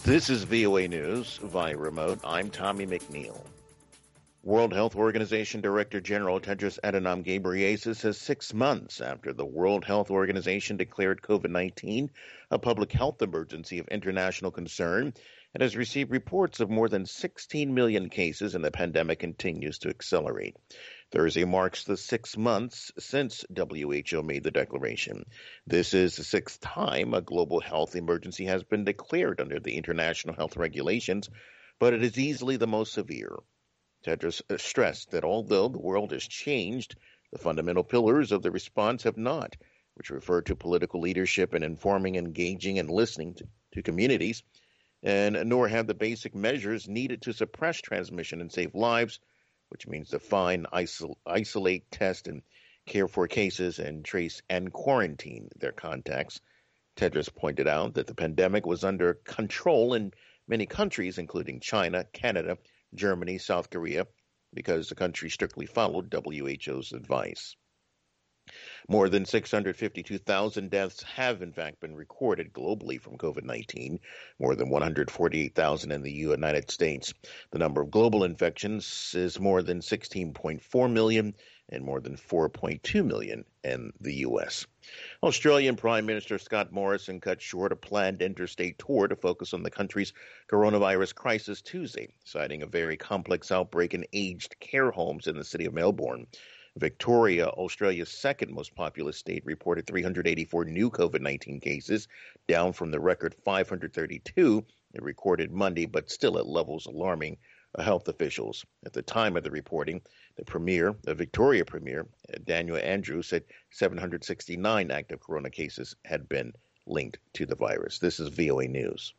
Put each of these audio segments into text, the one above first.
This is VOA News via remote. I'm Tommy McNeil. World Health Organization Director General Tedros Adhanom Ghebreyesus says 6 months after the World Health Organization declared COVID-19 a public health emergency of international concern, it has received reports of more than 16 million cases, and the pandemic continues to accelerate. Thursday marks the 6 months since WHO made the declaration. This is the sixth time a global health emergency has been declared under the international health regulations, but it is easily the most severe. Tedros stressed that although the world has changed, the fundamental pillars of the response have not, which refer to political leadership and informing, engaging, and listening to communities, and nor have the basic measures needed to suppress transmission and save lives, which means define, isolate, test, and care for cases and trace and quarantine their contacts. Tedros pointed out that the pandemic was under control in many countries, including China, Canada, Germany, South Korea, because the country strictly followed WHO's advice. More than 652,000 deaths have, in fact, been recorded globally from COVID-19, more than 148,000 in the United States. The number of global infections is more than 16.4 million and more than 4.2 million in the U.S. Australian Prime Minister Scott Morrison cut short a planned interstate tour to focus on the country's coronavirus crisis Tuesday, citing a very complex outbreak in aged care homes in the city of Melbourne. Victoria, Australia's second most populous state, reported 384 new COVID-19 cases, down from the record 532 it recorded Monday, but still at levels alarming health officials. At the time of the reporting, the Victoria Premier, Daniel Andrews, said 769 active corona cases had been linked to the virus. This is VOA News.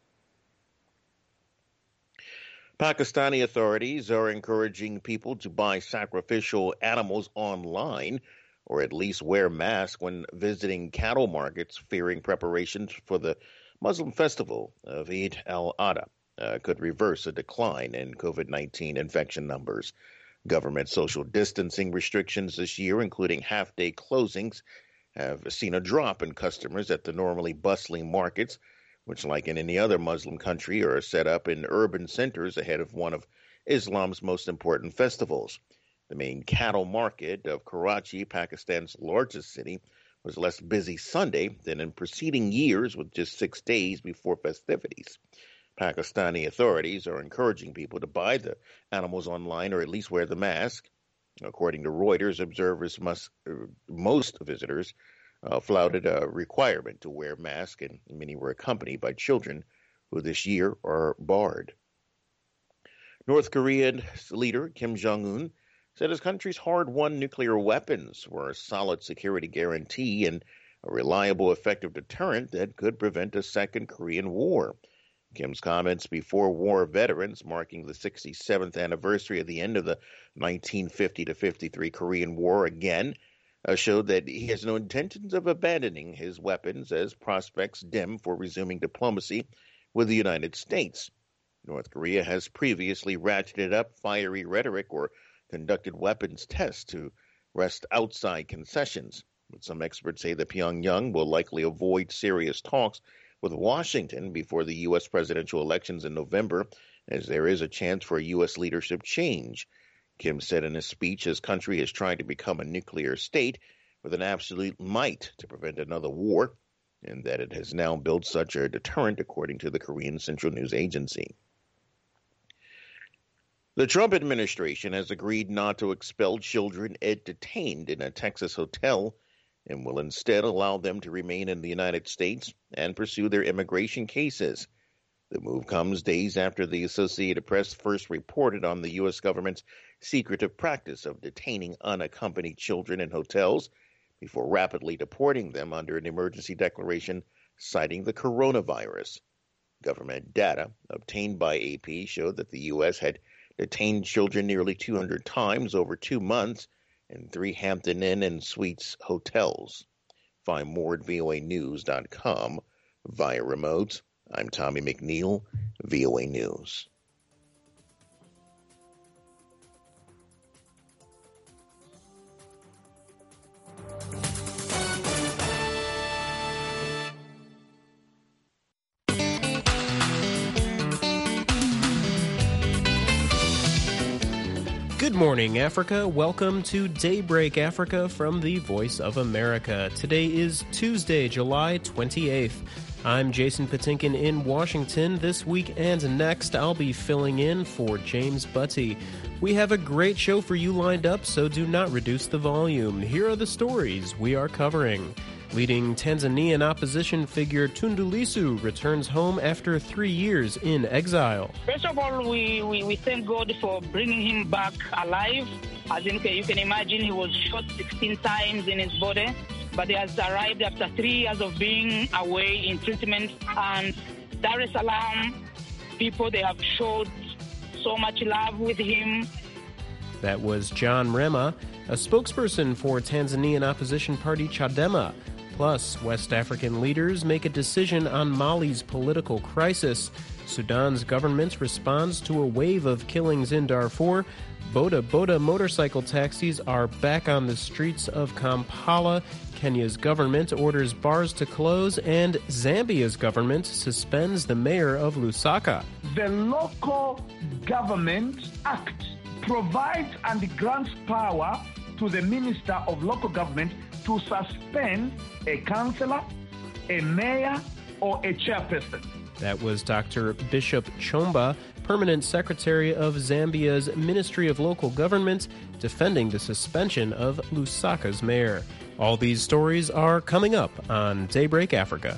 Pakistani authorities are encouraging people to buy sacrificial animals online or at least wear masks when visiting cattle markets, fearing preparations for the Muslim festival of Eid al-Adha could reverse a decline in COVID-19 infection numbers. Government social distancing restrictions this year, including half-day closings, have seen a drop in customers at the normally bustling markets, which, like in any other Muslim country, are set up in urban centers ahead of one of Islam's most important festivals. The main cattle market of Karachi, Pakistan's largest city, was less busy Sunday than in preceding years, with just 6 days before festivities. Pakistani authorities are encouraging people to buy the animals online or at least wear the mask. According to Reuters, most visitors flouted a requirement to wear masks, and many were accompanied by children who this year are barred. North Korean leader Kim Jong-un said his country's hard-won nuclear weapons were a solid security guarantee and a reliable, effective deterrent that could prevent a second Korean War. Kim's comments before war veterans, marking the 67th anniversary of the end of the 1950-53 Korean War, again showed that he has no intentions of abandoning his weapons as prospects dim for resuming diplomacy with the United States. North Korea has previously ratcheted up fiery rhetoric or conducted weapons tests to wrest outside concessions. But some experts say that Pyongyang will likely avoid serious talks with Washington before the U.S. presidential elections in November, as there is a chance for a U.S. leadership change. Kim said in his speech his country is trying to become a nuclear state with an absolute might to prevent another war, and that it has now built such a deterrent, according to the Korean Central News Agency. The Trump administration has agreed not to expel children it detained in a Texas hotel and will instead allow them to remain in the United States and pursue their immigration cases. The move comes days after the Associated Press first reported on the U.S. government's secretive practice of detaining unaccompanied children in hotels before rapidly deporting them under an emergency declaration citing the coronavirus. Government data obtained by AP showed that the U.S. had detained children nearly 200 times over 2 months in 3 Hampton Inn and Suites hotels. Find more at voanews.com via remote. I'm Tommy McNeil, VOA News. Good morning, Africa. Welcome to Daybreak Africa from the Voice of America. Today is Tuesday, July 28th. I'm Jason Patinkin in Washington. This week and next, I'll be filling in for James Butty. We have a great show for you lined up, so do not reduce the volume. Here are the stories we are covering. Leading Tanzanian opposition figure Tundu Lissu returns home after 3 years in exile. First of all, we thank God for bringing him back alive. As you can imagine, he was shot 16 times in his body, but he has arrived after 3 years of being away in treatment. And Dar es Salaam people, they have showed so much love with him. That was John Rema, a spokesperson for Tanzanian opposition party Chadema. Plus, West African leaders make a decision on Mali's political crisis. Sudan's government responds to a wave of killings in Darfur. Boda motorcycle taxis are back on the streets of Kampala. Kenya's government orders bars to close, and Zambia's government suspends the mayor of Lusaka. The Local Government Act provides and grants power to the Minister of Local Government to suspend a councillor, a mayor, or a chairperson. That was Dr. Bishop Chomba, Permanent Secretary of Zambia's Ministry of Local Government, defending the suspension of Lusaka's mayor. All these stories are coming up on Daybreak Africa.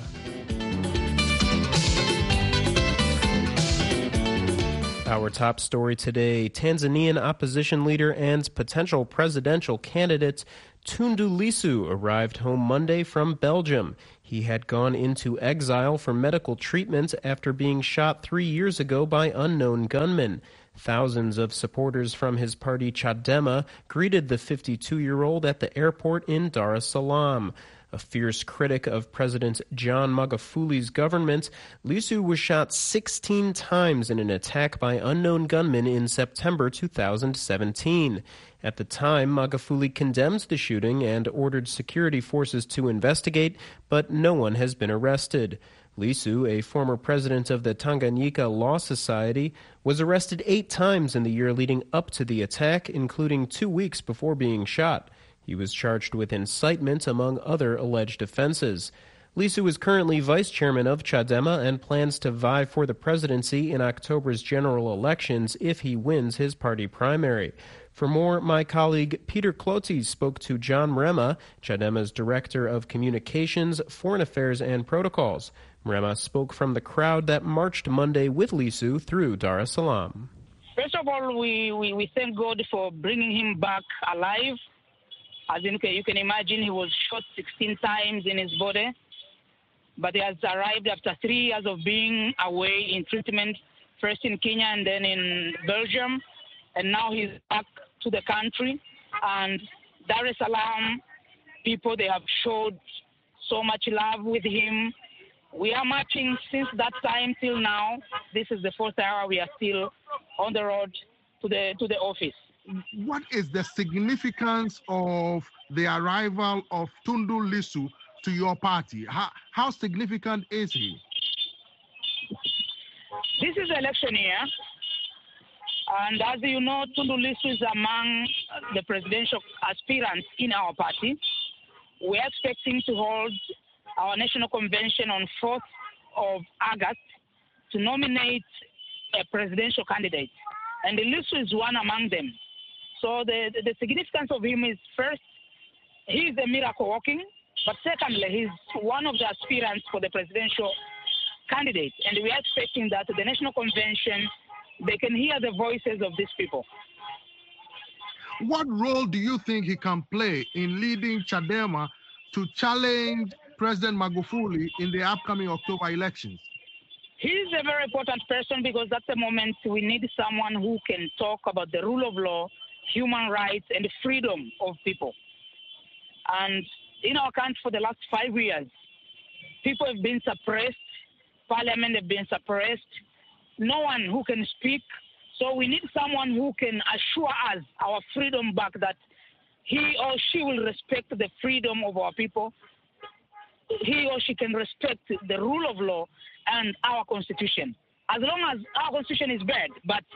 Our top story today, Tanzanian opposition leader and potential presidential candidate Tundu Lissu arrived home Monday from Belgium. He had gone into exile for medical treatment after being shot 3 years ago by unknown gunmen. Thousands of supporters from his party Chadema greeted the 52-year-old at the airport in Dar es Salaam. A fierce critic of President John Magufuli's government, Lissu was shot 16 times in an attack by unknown gunmen in September 2017. At the time, Magufuli condemned the shooting and ordered security forces to investigate, but no one has been arrested. Lissu, a former president of the Tanganyika Law Society, was arrested 8 times in the year leading up to the attack, including 2 weeks before being shot. He was charged with incitement, among other alleged offenses. Lissu is currently vice chairman of Chadema and plans to vie for the presidency in October's general elections if he wins his party primary. For more, my colleague Peter Clotis spoke to John Rema, Chadema's Director of Communications, Foreign Affairs, and Protocols. Rema spoke from the crowd that marched Monday with Lissu through Dar es Salaam. First of all, we thank God for bringing him back alive. As you can imagine, he was shot 16 times in his body, but he has arrived after 3 years of being away in treatment, first in Kenya and then in Belgium, and now he's back to the country. And Dar es Salaam people, they have showed so much love with him. We are marching since that time till now. This is the 4th hour we are still on the road to the office. What is the significance of the arrival of Tundu Lissu to your party? How significant is he? This is election year, and as you know, Tundu Lissu is among the presidential aspirants in our party. We are expecting to hold our national convention on 4th of August to nominate a presidential candidate, and Lissu is one among them. So the significance of him is, first, he is a miracle working, but secondly, he's one of the aspirants for the presidential candidate. And we are expecting that the National Convention, they can hear the voices of these people. What role do you think he can play in leading Chadema to challenge President Magufuli in the upcoming October elections? He's a very important person because at the moment we need someone who can talk about the rule of law, human rights, and the freedom of people. And in our country for the last 5 years, people have been suppressed, parliament have been suppressed, no one who can speak. So we need someone who can assure us our freedom back, that he or she will respect the freedom of our people. He or she can respect the rule of law and our constitution. As long as our constitution is bad, but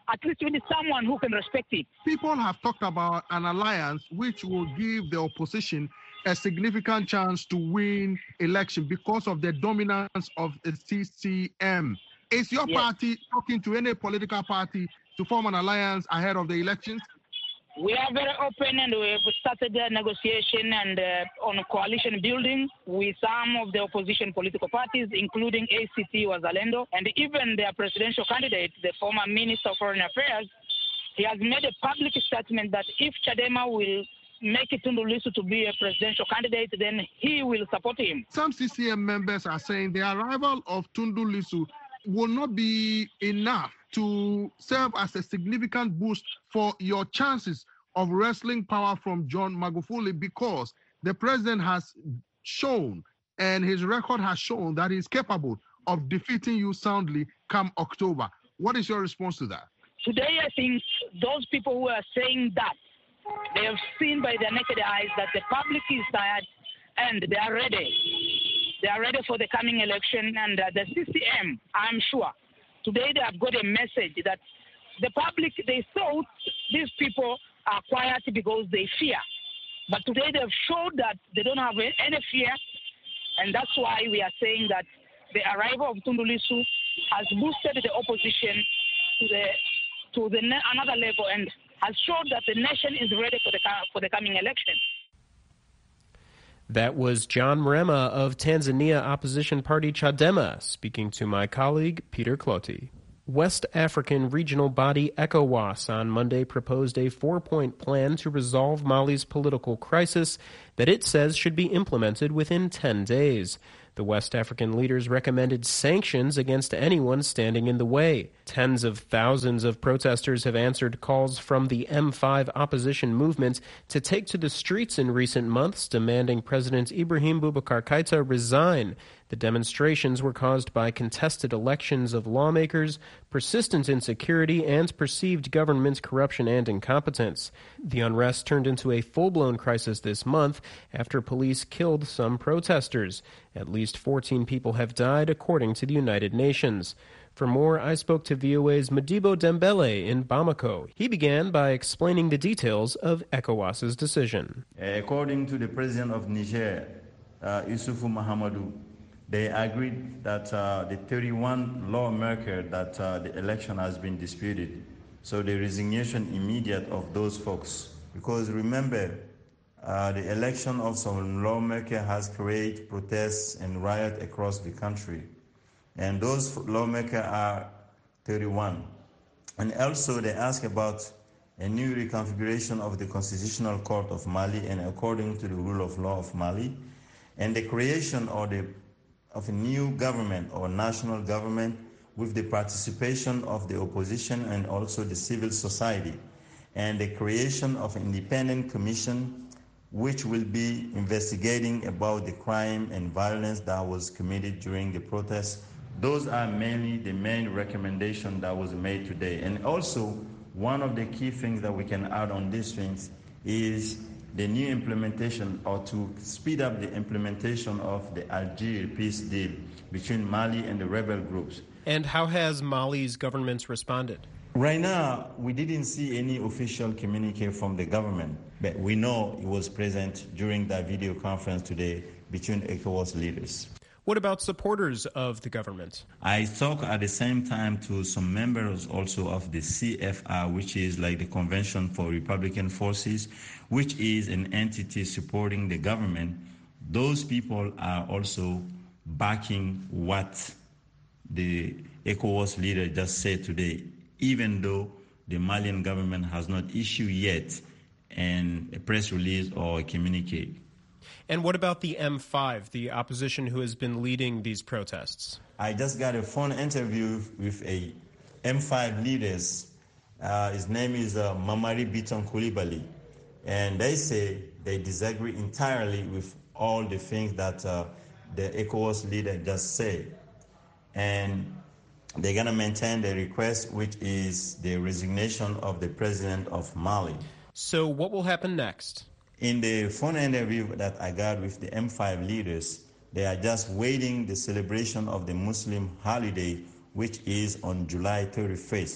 at least we need someone who can respect it. People have talked about an alliance which will give the opposition a significant chance to win election because of the dominance of the CCM. Is your party talking to any political party to form an alliance ahead of the elections? We are very open, and we have started a negotiation and on coalition building with some of the opposition political parties, including ACT Wazalendo, and even their presidential candidate, the former Minister of Foreign Affairs. He has made a public statement that if Chadema will make it Tundu Lissu to be a presidential candidate, then he will support him. Some CCM members are saying the arrival of Tundu Lissu will not be enough to serve as a significant boost for your chances of wresting power from John Magufuli, because the president has shown and his record has shown that he's capable of defeating you soundly come October. What is your response to that? Today, I think those people who are saying that, they have seen by their naked eyes that the public is tired and they are ready. They are ready for the coming election, and the CCM, I'm sure, today they have got a message that the public, they thought these people are quiet because they fear. But today they have showed that they don't have any fear, and that's why we are saying that the arrival of Tundu Lissu has boosted the opposition to another level and has shown that the nation is ready for the coming election. That was John Mrema of Tanzania opposition party Chadema, speaking to my colleague Peter Cloti. West African regional body ECOWAS on Monday proposed a 4-point plan to resolve Mali's political crisis that it says should be implemented within 10 days. The West African leaders recommended sanctions against anyone standing in the way. Tens of thousands of protesters have answered calls from the M5 opposition movement to take to the streets in recent months, demanding President Ibrahim Boubacar Keïta resign. The demonstrations were caused by contested elections of lawmakers, persistent insecurity, and perceived government corruption and incompetence. The unrest turned into a full-blown crisis this month after police killed some protesters. At least 14 people have died, according to the United Nations. For more, I spoke to VOA's Modibo Dembele in Bamako. He began by explaining the details of ECOWAS's decision. According to the president of Niger, Issoufou Mahamadou, they agreed that the 31 lawmakers that the election has been disputed. So the resignation immediate of those folks. Because remember, the election of some lawmakers has created protests and riots across the country. And those lawmakers are 31. And also they ask about a new reconfiguration of the Constitutional Court of Mali and according to the rule of law of Mali, and the creation of a new government or national government with the participation of the opposition and also the civil society, and the creation of an independent commission which will be investigating about the crime and violence that was committed during the protests. Those are mainly the main recommendation that was made today. And also, one of the key things that we can add on these things is the new implementation, or to speed up the implementation of the Algiers peace deal between Mali and the rebel groups. And how has Mali's government responded? Right now, we didn't see any official communique from the government, but we know it was present during that video conference today between ECOWAS leaders. What about supporters of the government? I talked at the same time to some members also of the CFR, which is like the Convention for Republican Forces, which is an entity supporting the government. Those people are also backing what the ECOWAS leader just said today, even though the Malian government has not issued yet a press release or a communique. And what about the M5, the opposition who has been leading these protests? I just got a phone interview with a M5 leaders. His name is Mamari Biton Coulibaly. And they say they disagree entirely with all the things that the ECOWAS leader just said. And they're going to maintain the request, which is the resignation of the president of Mali. So what will happen next? In the phone interview that I got with the M5 leaders, they are just waiting the celebration of the Muslim holiday, which is on July 31st.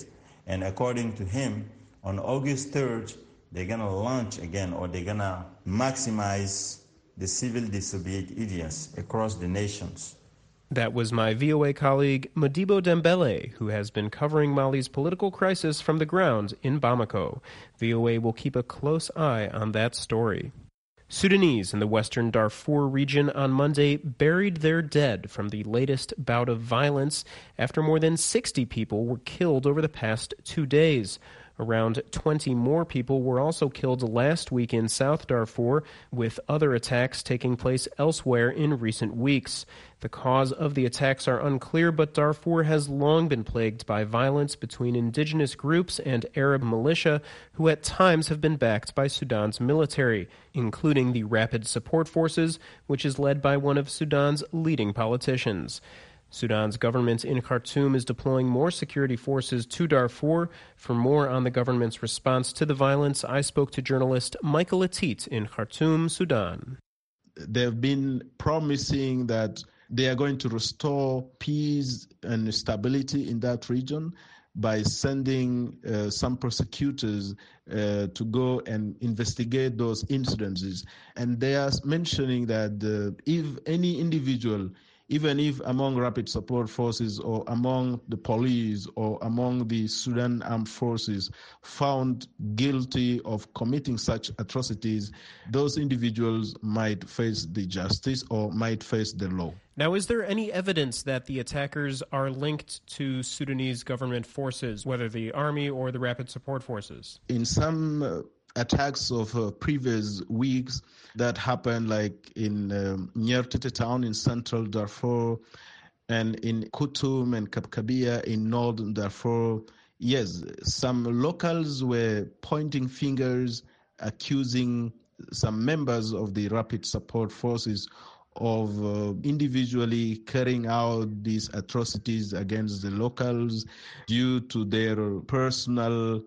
And according to him, on August 3rd, they're going to launch again, or they're going to maximize the civil disobedience across the nations. That was my VOA colleague Modibo Dembele, who has been covering Mali's political crisis from the ground in Bamako. VOA will keep a close eye on that story. Sudanese in the western Darfur region on Monday buried their dead from the latest bout of violence after more than 60 people were killed over the past 2 days. Around 20 more people were also killed last week in South Darfur, with other attacks taking place elsewhere in recent weeks. The cause of the attacks are unclear, but Darfur has long been plagued by violence between indigenous groups and Arab militia, who at times have been backed by Sudan's military, including the Rapid Support Forces, which is led by one of Sudan's leading politicians. Sudan's government in Khartoum is deploying more security forces to Darfur. For more on the government's response to the violence, I spoke to journalist Michael Atit in Khartoum, Sudan. They've been promising that they are going to restore peace and stability in that region by sending some prosecutors to go and investigate those incidences. And they are mentioning that if any individual, even if among Rapid Support Forces or among the police or among the Sudan Armed Forces found guilty of committing such atrocities, those individuals might face the justice or might face the law. Now, is there any evidence that the attackers are linked to Sudanese government forces, whether the army or the Rapid Support Forces? In some attacks of previous weeks that happened, like in near Tete town in central Darfur and in Kutum and Kapkabia in northern Darfur, yes, some locals were pointing fingers, accusing some members of the Rapid Support Forces of individually carrying out these atrocities against the locals due to their personal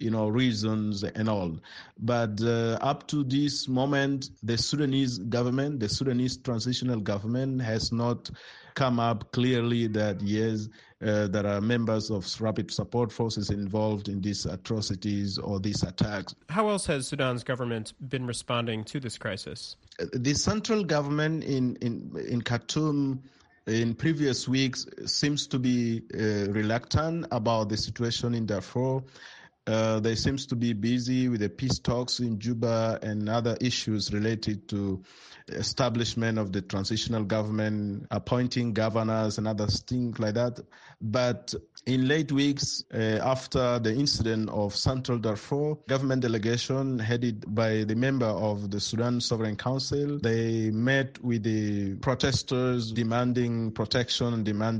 reasons and all. But up to this moment, the Sudanese government, the Sudanese transitional government, has not come up clearly that, yes, there are members of Rapid Support Forces involved in these atrocities or these attacks. How else has Sudan's government been responding to this crisis? The central government in Khartoum in previous weeks seems to be reluctant about the situation in Darfur. They seems to be busy with the peace talks in Juba and other issues related to establishment of the transitional government, appointing governors and other things like that. But in late weeks, after the incident of Central Darfur, government delegation headed by the member of the Sudan Sovereign Council, they met with the protesters demanding protection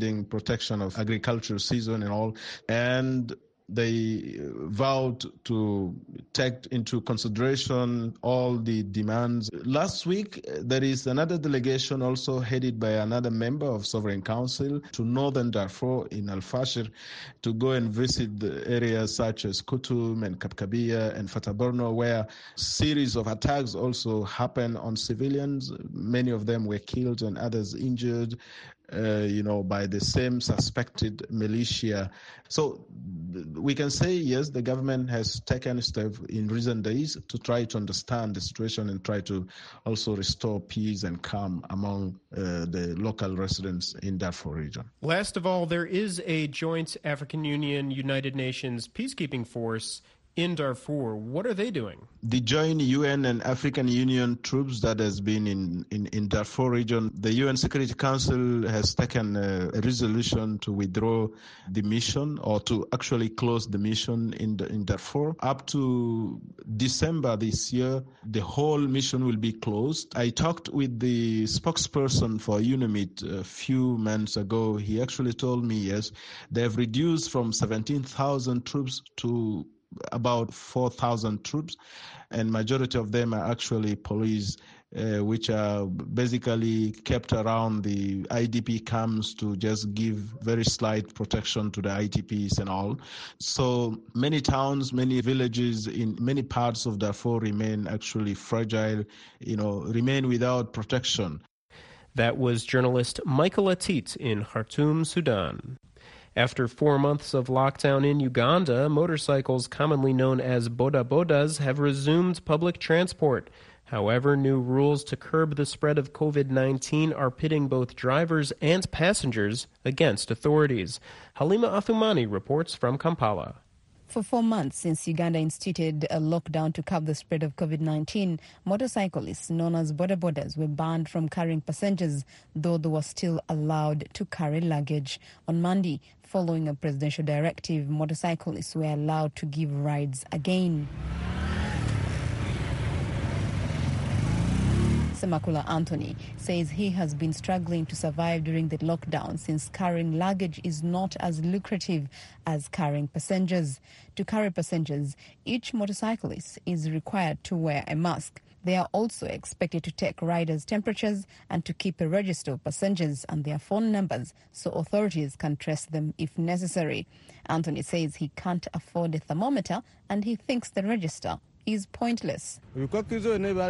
of agricultural season and all. And they vowed to take into consideration all the demands. Last week, there is another delegation also headed by another member of Sovereign Council to northern Darfur in Al-Fashir to go and visit the areas such as Kutum and Kapkabia and Fataburno, where a series of attacks also happened on civilians. Many of them were killed and others injured, by the same suspected militia. So we can say, yes, the government has taken steps in recent days to try to understand the situation and try to also restore peace and calm among the local residents in Darfur region. Last of all, there is a joint African Union, United Nations peacekeeping force in Darfur. What are they doing? The joint UN and African Union troops that has been in Darfur region, the UN Security Council has taken a resolution to withdraw the mission or to actually close the mission in Darfur. Up to December this year, the whole mission will be closed. I talked with the spokesperson for UNAMID a few months ago. He actually told me, yes, they have reduced from 17,000 troops to about 4,000 troops, and majority of them are actually police, which are basically kept around the IDP camps to just give very slight protection to the IDPs and all. So many towns, many villages in many parts of Darfur remain actually fragile, remain without protection. That was journalist Michael Atit in Khartoum, Sudan. After 4 months of lockdown in Uganda, motorcycles commonly known as boda bodas have resumed public transport. However, new rules to curb the spread of COVID-19 are pitting both drivers and passengers against authorities. Halima Athumani reports from Kampala. For 4 months since Uganda instituted a lockdown to curb the spread of COVID-19, motorcyclists known as boda bodas were banned from carrying passengers, though they were still allowed to carry luggage. On Monday, following a presidential directive, motorcyclists were allowed to give rides again. Semakula Anthony says he has been struggling to survive during the lockdown since carrying luggage is not as lucrative as carrying passengers. To carry passengers, each motorcyclist is required to wear a mask. They are also expected to take riders' temperatures and to keep a register of passengers and their phone numbers so authorities can trace them if necessary. Anthony says he can't afford a thermometer and he thinks the register is pointless. He says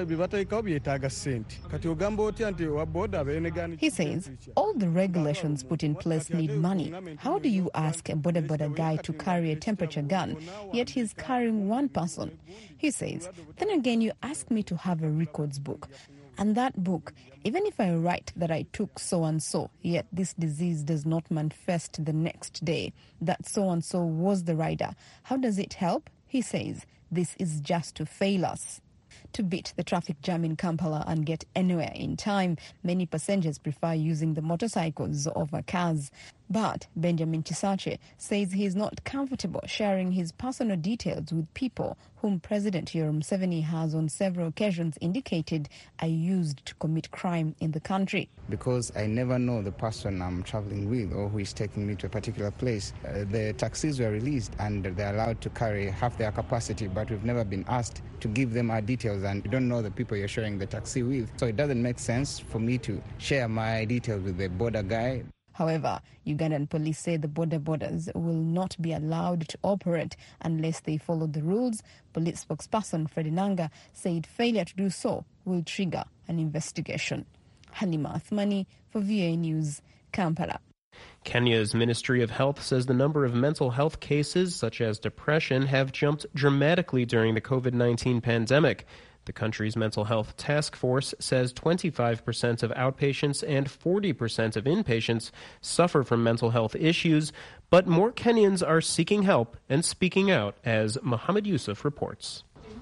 all the regulations put in place need money. How do you ask a boda boda guy to carry a temperature gun, yet he's carrying one person? He says, then again you ask me to have a records book. And that book, even if I write that I took so-and-so, yet this disease does not manifest the next day, that so-and-so was the rider, how does it help? He says, this is just to fail us. To beat the traffic jam in Kampala and get anywhere in time, many passengers prefer using the motorcycles over cars. But Benjamin Chisache says he is not comfortable sharing his personal details with people whom President Yoweri Museveni has on several occasions indicated are used to commit crime in the country. Because I never know the person I'm traveling with or who is taking me to a particular place. The taxis were released and they're allowed to carry half their capacity, but we've never been asked to give them our details, and you don't know the people you're sharing the taxi with. So it doesn't make sense for me to share my details with the border guy. However, Ugandan police say the boda bodas will not be allowed to operate unless they follow the rules. Police spokesperson Fred Nanga said failure to do so will trigger an investigation. Halima Athmani for VOA News, Kampala. Kenya's Ministry of Health says the number of mental health cases, such as depression, have jumped dramatically during the COVID-19 pandemic. The country's mental health task force says 25% of outpatients and 40% of inpatients suffer from mental health issues, but more Kenyans are seeking help and speaking out, as Mohammed Yusuf reports.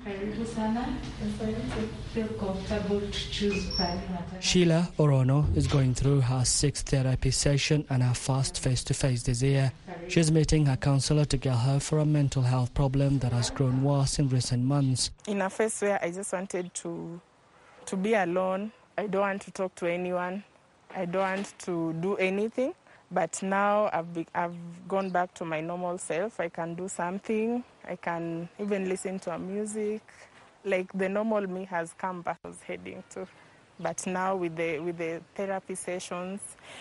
Sheila Orono is going through her 6th therapy session and her first face-to-face this year. She's meeting her counselor to get help for a mental health problem that has grown worse in recent months. In a phase where I just wanted to be alone, I don't want to talk to anyone, I don't want to do anything. But now I've gone back to my normal self. I can do something. I can even listen to a music. Like the normal me has come back. I was heading to. But now with the therapy sessions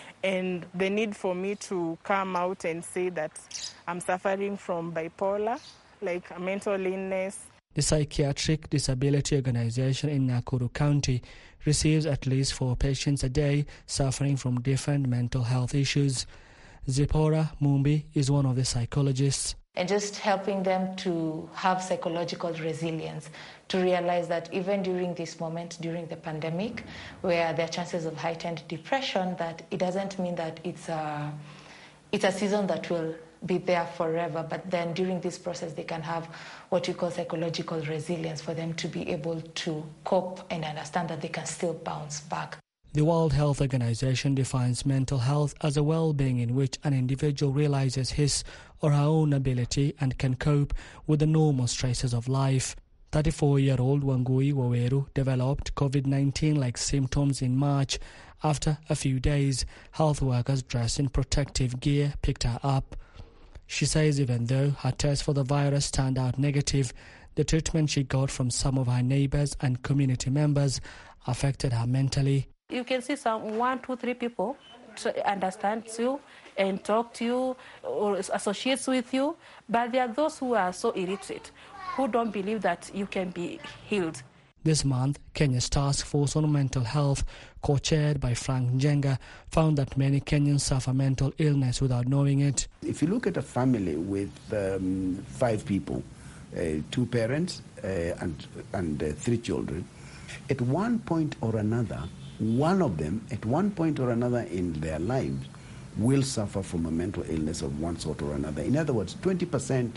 and the need for me to come out and say that I'm suffering from bipolar, like a mental illness. The Psychiatric Disability Organization in Nakuru County receives at least 4 patients a day suffering from different mental health issues. Zipporah Mumbi is one of the psychologists. And just helping them to have psychological resilience, to realize that even during this moment, during the pandemic, where there are chances of heightened depression, that it doesn't mean that it's a season that will be there forever, but then during this process they can have what we call psychological resilience for them to be able to cope and understand that they can still bounce back. The World Health Organization defines mental health as a well-being in which an individual realizes his or her own ability and can cope with the normal stresses of life. 34-year-old Wangui Waweru developed COVID-19-like symptoms in March. After a few days, health workers dressed in protective gear picked her up. She says even though her test for the virus turned out negative, the treatment she got from some of her neighbors and community members affected her mentally. You can see some 1, 2, 3 people understand you and talk to you or associates with you, but there are those who are so illiterate, who don't believe that you can be healed. This month, Kenya's Task Force on Mental Health, co-chaired by Frank Njenga, found that many Kenyans suffer mental illness without knowing it. If you look at a family with 5 people, 2 parents and 3 children, at one point or another, one of them, at one point or another in their lives, will suffer from a mental illness of one sort or another. In other words, 20%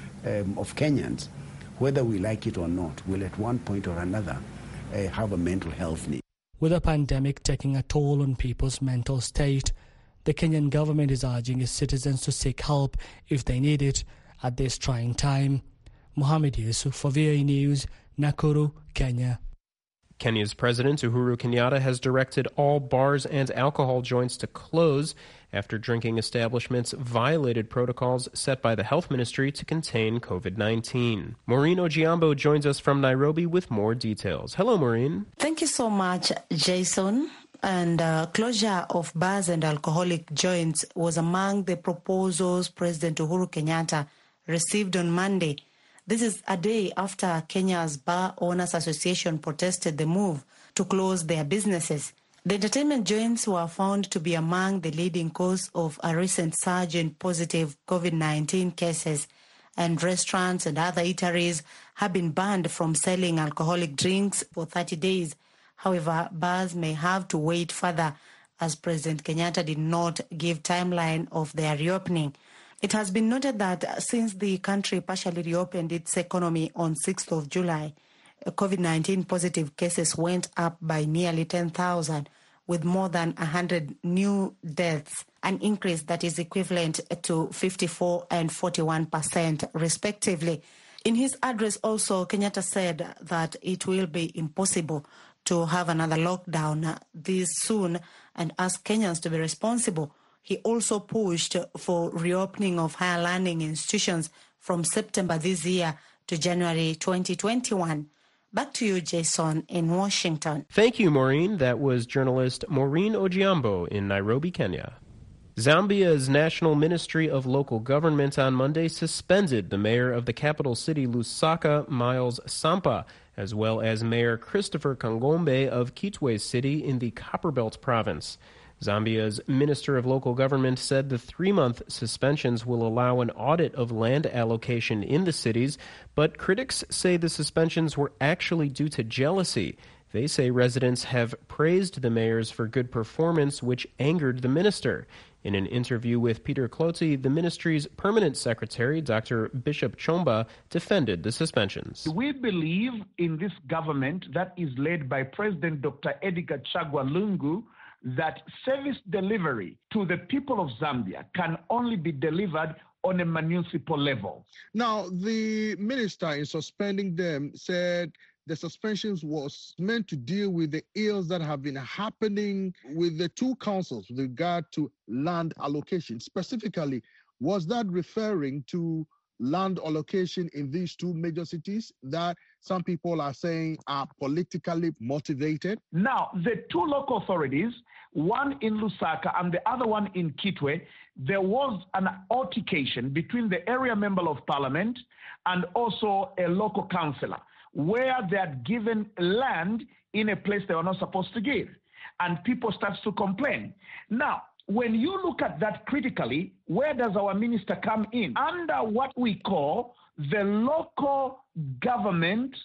of Kenyans, whether we like it or not, will at one point or another have a mental health need. With the pandemic taking a toll on people's mental state, the Kenyan government is urging its citizens to seek help if they need it at this trying time. Mohamed Yusuf for VOA News, Nakuru, Kenya. Kenya's President Uhuru Kenyatta has directed all bars and alcohol joints to close after drinking establishments violated protocols set by the Health Ministry to contain COVID-19. Maureen Ojiambo joins us from Nairobi with more details. Hello, Maureen. Thank you so much, Jason. And closure of bars and alcoholic joints was among the proposals President Uhuru Kenyatta received on Monday. This is a day after Kenya's Bar Owners Association protested the move to close their businesses. The entertainment joints were found to be among the leading cause of a recent surge in positive COVID-19 cases, and restaurants and other eateries have been banned from selling alcoholic drinks for 30 days. However, bars may have to wait further, as President Kenyatta did not give timeline of their reopening. It has been noted that since the country partially reopened its economy on 6th of July, COVID-19 positive cases went up by nearly 10,000, with more than 100 new deaths, an increase that is equivalent to 54% and 41% respectively. In his address also, Kenyatta said that it will be impossible to have another lockdown this soon and asked Kenyans to be responsible. He also pushed for reopening of higher learning institutions from September this year to January 2021. Back to you, Jason, in Washington. Thank you, Maureen. That was journalist Maureen Ojiambo in Nairobi, Kenya. Zambia's National Ministry of Local Government on Monday suspended the mayor of the capital city, Lusaka, Miles Sampa, as well as Mayor Christopher Kangombe of Kitwe City in the Copperbelt province. Zambia's Minister of Local Government said the 3-month suspensions will allow an audit of land allocation in the cities, but critics say the suspensions were actually due to jealousy. They say residents have praised the mayors for good performance, which angered the minister. In an interview with Peter Clotty, the ministry's permanent secretary, Dr. Bishop Chomba, defended the suspensions. We believe in this government that is led by President Dr. Edgar Chagwa Lungu that service delivery to the people of Zambia can only be delivered on a municipal level. Now, the minister, in suspending them, said the suspensions was meant to deal with the ills that have been happening with the 2 councils with regard to land allocation. Specifically, was that referring to land allocation in these 2 major cities that some people are saying are politically motivated? Now, the 2 local authorities, one in Lusaka and the other one in Kitwe, there was an altercation between the area member of parliament and also a local councillor, where they had given land in a place they were not supposed to give. And people start to complain. Now, when you look at that critically, where does our minister come in? Under what we call the Local Government,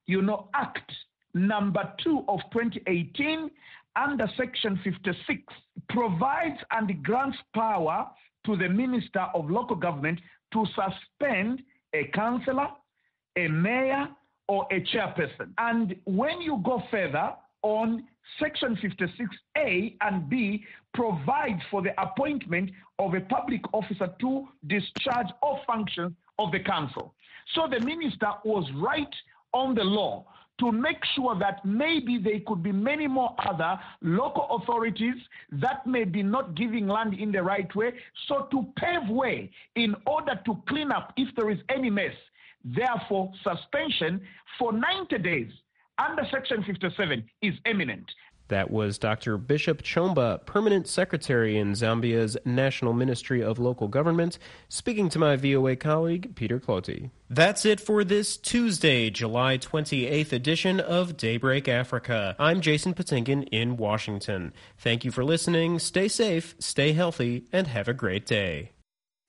Act number 2 of 2018, under Section 56, provides and grants power to the Minister of Local Government to suspend a councillor, a mayor, or a chairperson. And when you go further on, Section 56A and B provide for the appointment of a public officer to discharge all functions of the council. So the minister was right on the law to make sure that maybe there could be many more other local authorities that may be not giving land in the right way, so to pave way in order to clean up if there is any mess. Therefore, suspension for 90 days under Section 57 is imminent. That was Dr. Bishop Chomba, Permanent Secretary in Zambia's National Ministry of Local Government, speaking to my VOA colleague, Peter Cloti. That's it for this Tuesday, July 28th edition of Daybreak Africa. I'm Jason Patinkin in Washington. Thank you for listening. Stay safe, stay healthy, and have a great day.